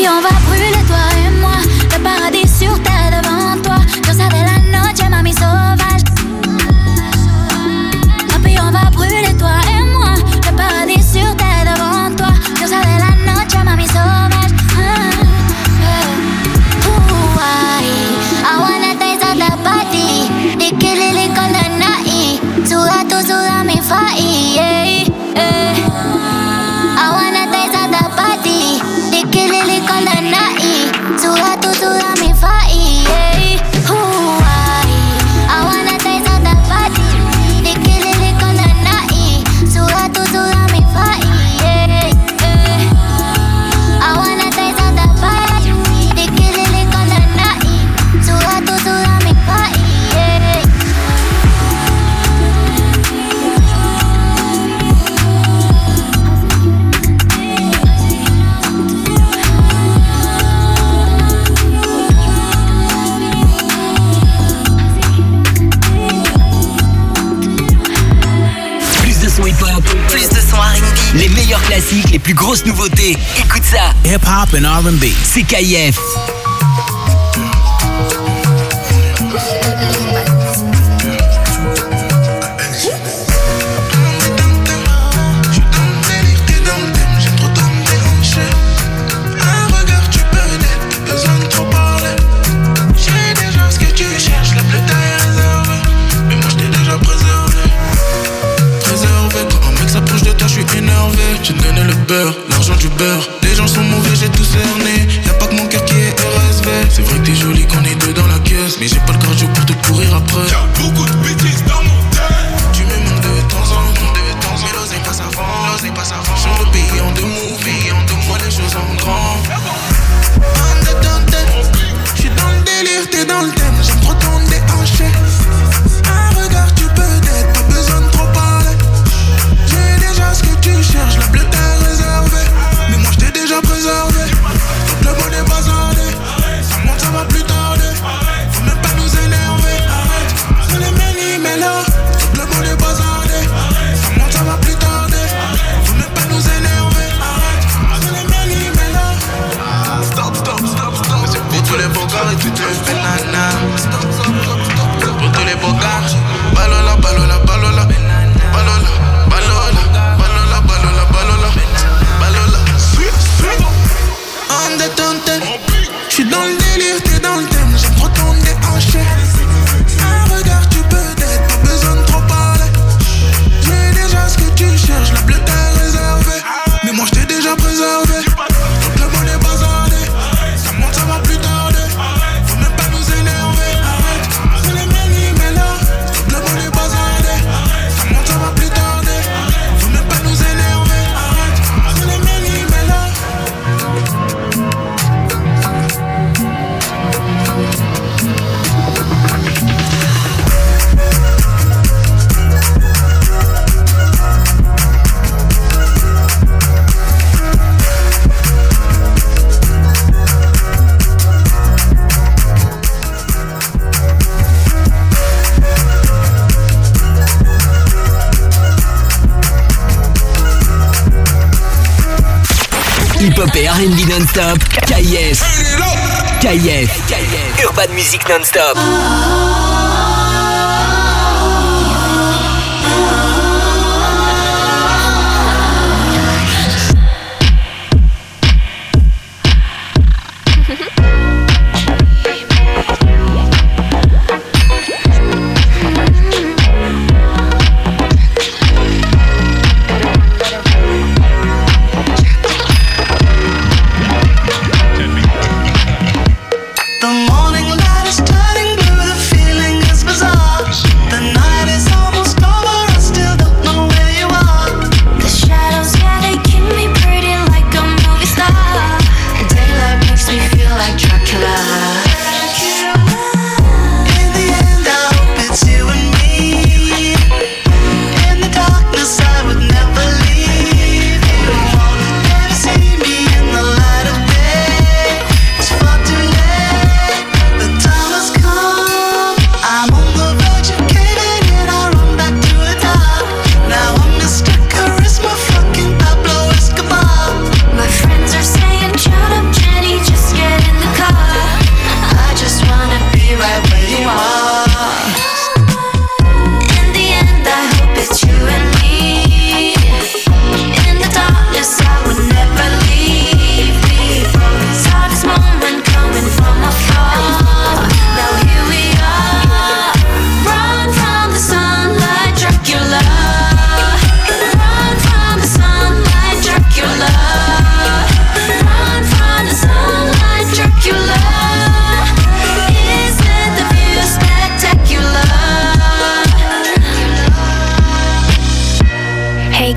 Papi, on va brûler toi et moi, le paradis sur terre devant toi. Diosa de la noche, mami sauvage. Papi, on va brûler toi et moi, le paradis sur terre devant toi. Diosa de la noche, mami sauvage. I wanna taste of the party. They kill it con the night. Suda tu, suda mi fai. I wanna taste of the party. They kill it con the night. Suda tu, suda mi fai. I wanna taste of the party. They kill it con the night. Suda tu, suda mi fai. I wanna taste of the party. They kill it con the night. Suda tu, suda mi fai. Plus de son hip-hop, Plus de son R&B. les meilleurs classiques, les plus grosses nouveautés. Écoute ça. Hip-hop and R&B. C'est KIF. J'ai donné le beurre, l'argent du beurre. Les gens sont mauvais, j'ai tout cerné. Y'a pas que mon cœur qui est RSV. C'est vrai que t'es jolie qu'on est deux dans la caisse, mais j'ai pas le cardio pour te courir après. Y'a beaucoup de bêtises dans mon tête. Tu me manques de temps en temps, mais l'ose pas savant. Change de pays en deux mots, vois les choses en grand. J'suis dans le délire, t'es dans le thème. J'aime trop ton déhanché. Un regard, tu peux d'être, pas besoin de trop parler. J'ai déjà ce que tu cherches, la bleue t'est réservée. Mais moi j't'ai déjà préservé. Donc le mot n'est pas bazardé. Ça monte, ça va plus tarder. Faut même pas nous énerver. C'est les mêmes mais là. Donc le mot n'est pas bazardé. Ça monte, ça va plus tarder. Faut même pas nous énerver. C'est les mêmes mais là. Stop. C'est pour tous les beaux gars et toutes les bananas. Pour tous les beaux gars. Balola. On détente, j'suis dans le délire, t'es dans le thème. J'aime trop ton déhanché. Un regard, tu peux d'être, pas besoin de trop parler. J'ai déjà ce que tu cherches, la bleue t'est réservée. Mais moi j't'ai déjà préservé. Donc le mot n'est pas bazardé. Ça monte, ça va plus tarder. Faut même pas nous énerver. C'est les mêmes mais là. Donc le mot n'est pas bazardé. Ça monte, ça va plus tarder. Faut même pas nous énerver. C'est les mêmes mais là. Hip-hop et R&B non-stop. KIF. Urban Music non-stop. The morning light is turning blue, the feeling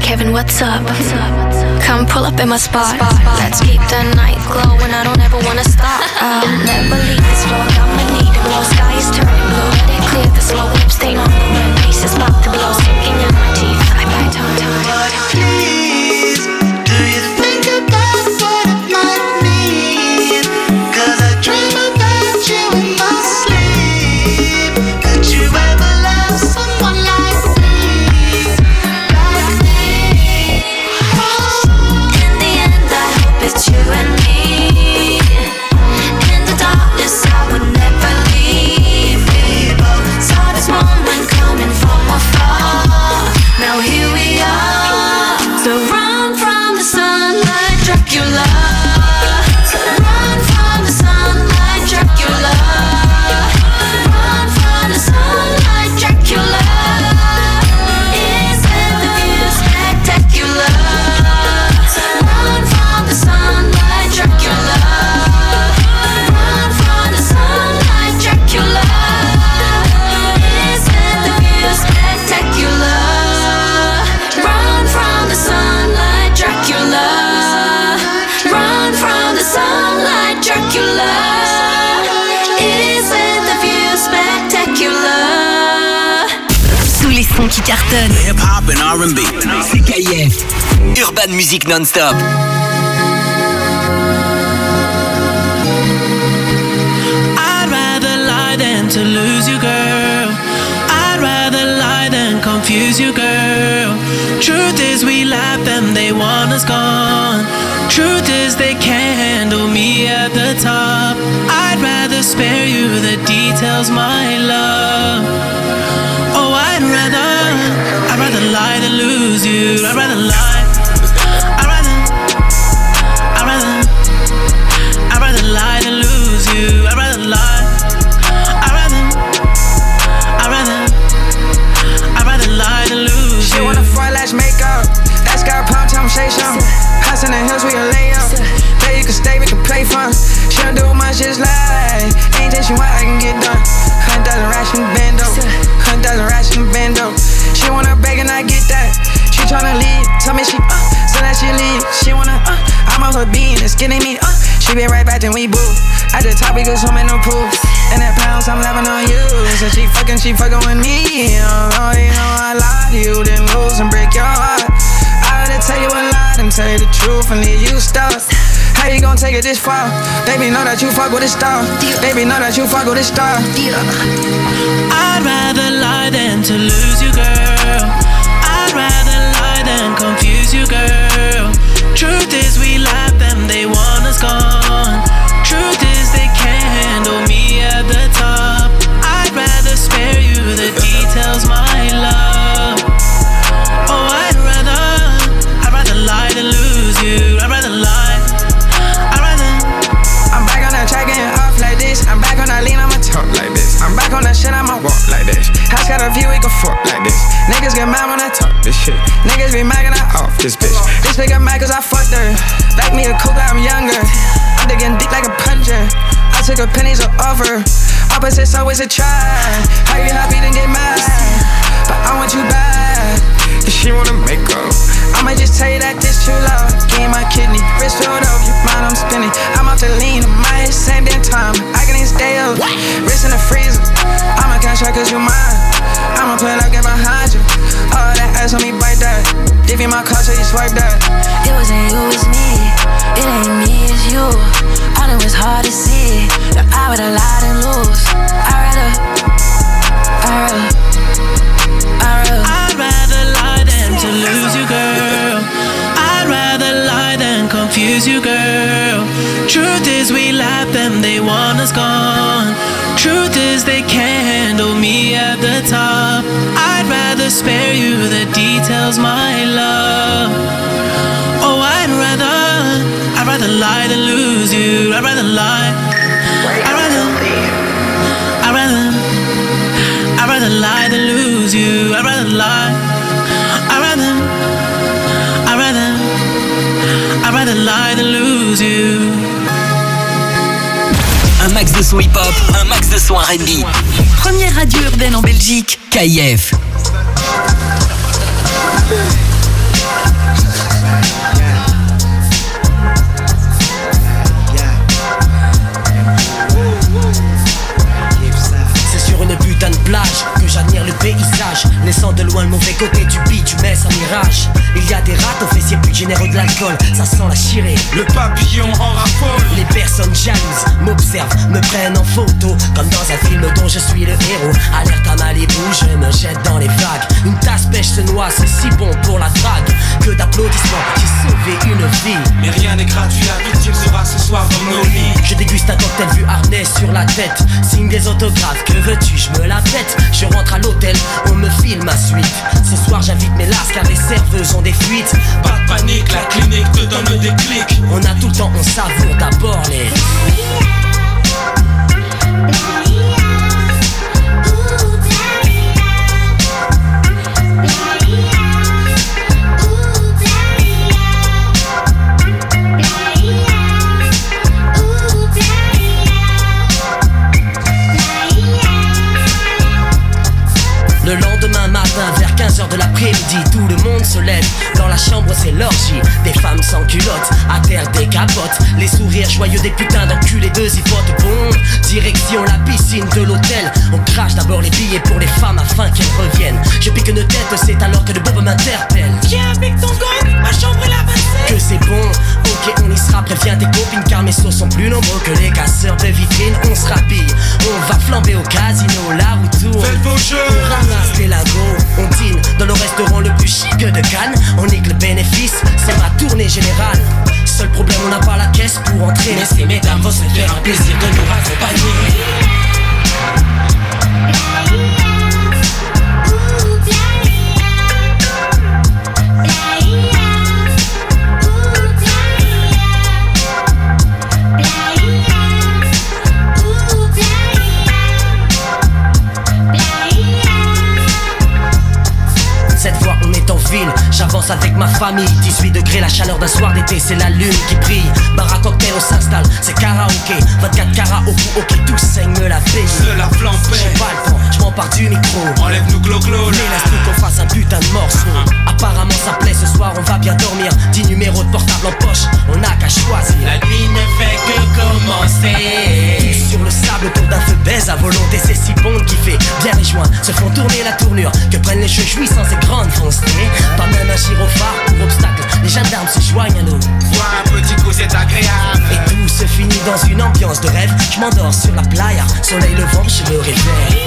Kevin, what's up? Come pull up in my spot. Let's keep the night glowing. I don't ever wanna stop. I'll never leave this floor. I'ma need to blow. Sky is turning blue. Let it clear the smoke. Lip stain on the rim. Face is about to blow. Sinking in my teeth. I Please, do you think about what it might mean? 'Cause I dream about you in my sleep. Could you ever love someone like me? Like me? In the end, I hope it's you and me. In the darkness, I would never leave. We both saw this moment coming from afar. Now here we are. So run from the sunlight, Dracula. So run from the sunlight, Dracula. Run from the sunlight, Dracula. Isn't the view spectacular? So run from the sunlight, Dracula. Run from the sunlight, Dracula. Isn't the view spectacular? Run from the sunlight, Dracula. Run from the sunlight, Dracula. Isn't the view spectacular? Tous les sons qui cartonnent. Hip-hop and R&B. C'est KIF. Urban Music Non-Stop. I'd rather lie than to lose you, girl. I'd rather lie than confuse you, girl. Truth is we laugh them, they want us gone. Truth is they can't handle me at the top. I'd rather spare you the details, my love. Oh, I'd rather lie than lose you. I'd rather lie. I'd rather lie than lose you. I'd rather lie. I'd rather lie than lose you. She wanna fry lash makeup. That's got pound time, say something. House in the hills, we can lay up. There you can stay, we can play fun. She don't do much, just lie. Anything she want, I can get done. 100,000 racks in the bando. 100,000 racks in the bando. She wanna beg and I get that. She tryna leave, tell me she so that she leave. She wanna I'm on her bean, it's getting me She be right back, then we boo. At the top, we go swimming no pool. And that pounds, I'm laughing on you. So she fucking with me. Oh, you know I lied to you, then lose and break your heart. I had to tell you a lie, then tell you the truth and leave you stuck. How you gon' take it this far? Baby, know that you fuck with a star. Baby, know that you fuck with a star. I'd rather lie than to lose you, girl. I'd rather lie than confuse you, girl. Truth is we laugh them, they want us gone. Truth is they can't handle me at the top. I'd rather spare you the details, my love. Oh, I'd rather lie than lose you. I'd rather lie. I'm back on that track getting off like this. I'm back on that lean, I'ma talk like this. I'm back on that shit, I'ma walk like this. House got a view, we can fuck like this. Niggas get mad when I talk this shit. Niggas be mad when I off this bitch. This bitch got mad cause I fucked her. Back me a cougar, I'm younger. I'm digging deep like a plunger. I took a pennies to offer. Opposites always a try. How you happy then get mad? But I want you back. If she wanna make up, I'ma just tell you that this too loud. Game my kidney, wrist filled up, your mind I'm spinning. I'm off the lean, my head same damn time. I can even stay up, wrist in the freezer. I'ma cash out cause you mine. I'ma pull up, get behind you. All that ass on me, bite that. Give you my card so you swipe that. It wasn't you, it's me. It ain't me, it's you. I know it's hard to see that I would've lied and lose. I'd rather lie than to lose you, girl. I'd rather lie than confuse you, girl. Truth is we laugh them, they want us gone. Truth is they can't handle me at the top. I'd rather spare you the details, my love. Oh, I'd rather lie than lose you. I'd rather lie. I'd rather lie than lose you. I'd rather lie. I'd rather lie than lose you. Un max de son hip-hop, un max de son R&B. Première radio urbaine en Belgique. KIF. paysage, laissant de loin le mauvais côté du bitume, un mirage. Il y a des rats aux fessiers plus généreux de l'alcool, ça sent la chirée, le papillon en raffole. Les personnes jalouses m'observent, me prennent en photo, comme dans un film dont je suis le héros. Alerte à Malibu, je me jette dans les vagues. Une tasse pêche se noie, c'est si bon pour la drague. Que d'applaudissements, j'ai sauvé une vie. Mais rien n'est gratuit, la victime sera ce soir dans nos lits. Je déguste un cocktail vu harnais sur la tête. Signe des autographes, que veux-tu, je me la pète. Je rentre à l'hôtel, on me file ma suite. Ce soir j'invite mes lasses car les serveuses ont des fuites. Pas de panique, la clinique te donne le déclic. On a tout le temps, on savoure d'abord les... Le lendemain matin, vers 15h de l'après-midi, tout le monde se lève. Dans la chambre, c'est l'orgie. Des femmes sans culottes, à terre des capotes. Les sourires joyeux des putains d'enculés de zipotes. Bon, direction la piscine de l'hôtel. On crache d'abord les billets pour les femmes afin qu'elles reviennent. Je pique une tête, c'est alors que le bob m'interpelle. Viens avec ton gang, ma chambre est la bassée. Que c'est bon, ok on y sera. Préviens tes copines car mes sauts sont plus nombreux que les casseurs de vitrines. On se rhabille, on va flamber au casino. La roue tourne, faites vos jeux. On ramasse les lagos, on dîne dans le restaurant le plus chic de Cannes. On nique le bénéfice, c'est ma tournée générale. Seul problème, on n'a pas la caisse pour entrer. Mais ces mesdames vont se faire un plaisir de nous accompagner. J'avance avec ma famille, 18 degrés, la chaleur d'un soir d'été, c'est la lune qui brille. Bar à cocktail, on s'installe, c'est karaoké. 24 carats au cou, ok, tout saigne, me la paye. Se la flambe, j'ai pas le temps, je m'empare du micro. Enlève-nous glo-glo, mais laisse-nous qu'on fasse un putain de morceau. Apparemment ça plaît, ce soir on va bien dormir. 10 numéros de portable en poche, on n'a qu'à choisir. La nuit ne fait que commencer. Tous sur le sable autour d'un feu baise à volonté. C'est si bon qui fait bien les joints se font tourner la tournure. Que prennent les cheveux jouissants ces grandes foncetés. Pas même un gyrophare pour obstacle, les gendarmes se joignent à nous. Voir un petit coup c'est agréable. Et tout se finit dans une ambiance de rêve. Je m'endors sur la playa, soleil levant, je me réveille.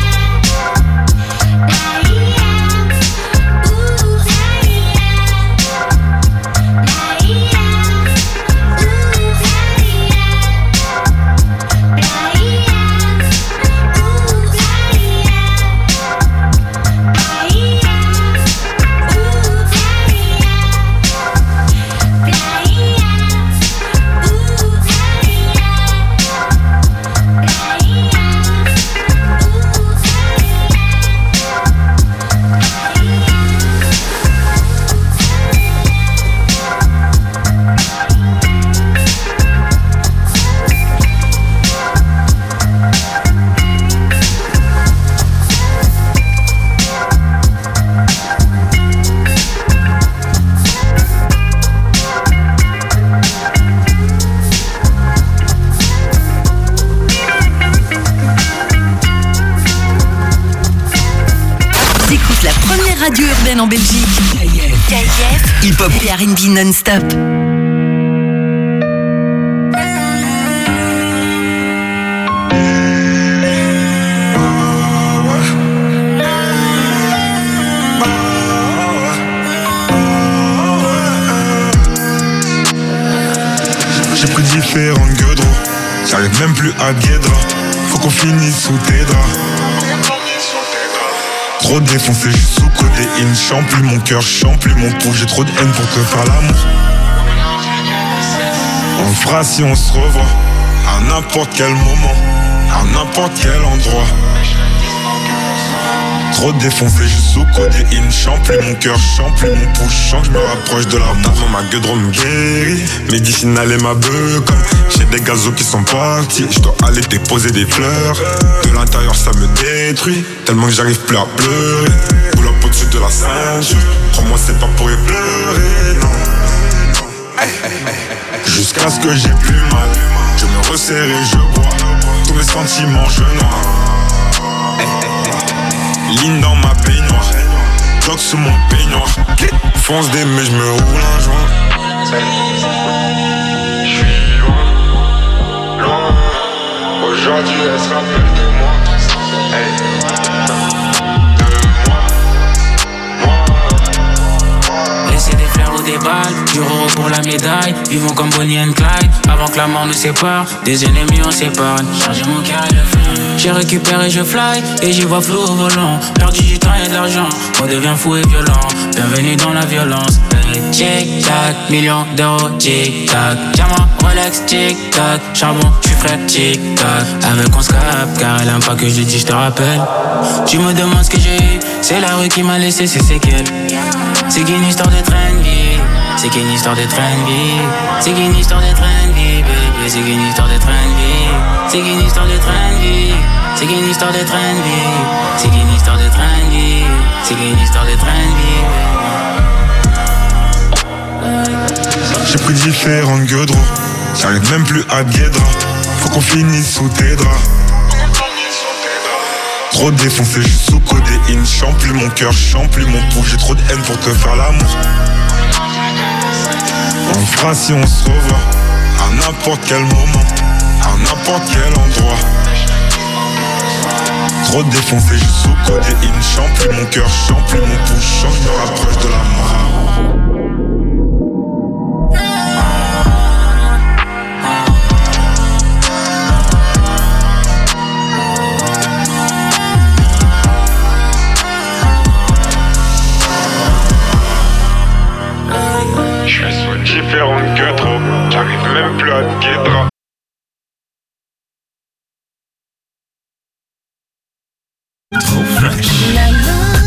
Radio urbaine en Belgique. KIF, hip-hop et R&B non-stop. J'ai pris différents gueudrons, j'arrive même plus à Guédra. Faut qu'on finisse sous tes draps. Trop défoncé, je suis sous codéine. Chante plus mon cœur, chante plus mon pouls. J'ai trop de haine pour te faire l'amour. On le fera si on se revoit, à n'importe quel moment, à n'importe quel endroit. Trop défoncé, je suis sous codéine. Chante plus mon cœur, chante plus mon pouls. Je sens que je me rapproche de l'amour. Ma gueudron me guérit, médicinale et ma beuh. Comme j'ai des gazos qui sont partis, je dois aller déposer des fleurs. De l'intérieur ça me détruit, tellement que j'arrive plus à pleurer. Boule up au-dessus de la ceinture, crois-moi c'est pas pour y pleurer, non. Jusqu'à ce que j'ai plus mal, je me resserre et je bois. Tous mes sentiments je noie. Ligne dans ma baignoire, bloc sous mon peignoir. Fonce des mais j'me roule un joint. J'suis loin, loin. Aujourd'hui elle se rappelle de moi. Laissez des fleurs ou des balles, du euro pour la médaille. Vivons comme Bonnie and Clyde, avant que la mort nous sépare. Des ennemis on s'épargne, chargez mon cœur et le feu. J'ai récupéré, je fly, et j'y vois flou au volant. Perdu du temps et de l'argent, on devient fou et violent. Bienvenue dans la violence. Tic tac, millions d'euros, tic tac. Diamant, Rolex, tic tac. Charbon, j'suis frais, tic tac. Avec on se capte, car elle aime pas que je dis je te rappelle. Tu me demandes ce que j'ai eu, c'est la rue qui m'a laissé ses séquelles. C'est qu'une histoire de train de vie, c'est qu'une histoire de train de vie, c'est qu'une histoire de train de vie, baby. C'est qu'une histoire de train de vie, c'est qu'une histoire de train de vie, c'est qu'une histoire de train de vie, c'est qu'une histoire de train de vie, c'est qu'une histoire de train de vie. J'ai pris différentes gueudres, j'arrive même plus à Guédra. Faut qu'on finisse sous tes draps. Trop défoncé, juste sous codéine. Chante plus mon cœur, chante plus mon pouls. J'ai trop de haine pour te faire l'amour. On fera si on se revoit, à n'importe quel moment, à n'importe quel endroit. Trop défoncé, juste sous codéine. Chante plus mon cœur, chante plus mon pouls. Chante, je me rapproche de la mort. J'suis sous différentes gueutres, j'arrive même plus à Guédra. Trop fresh.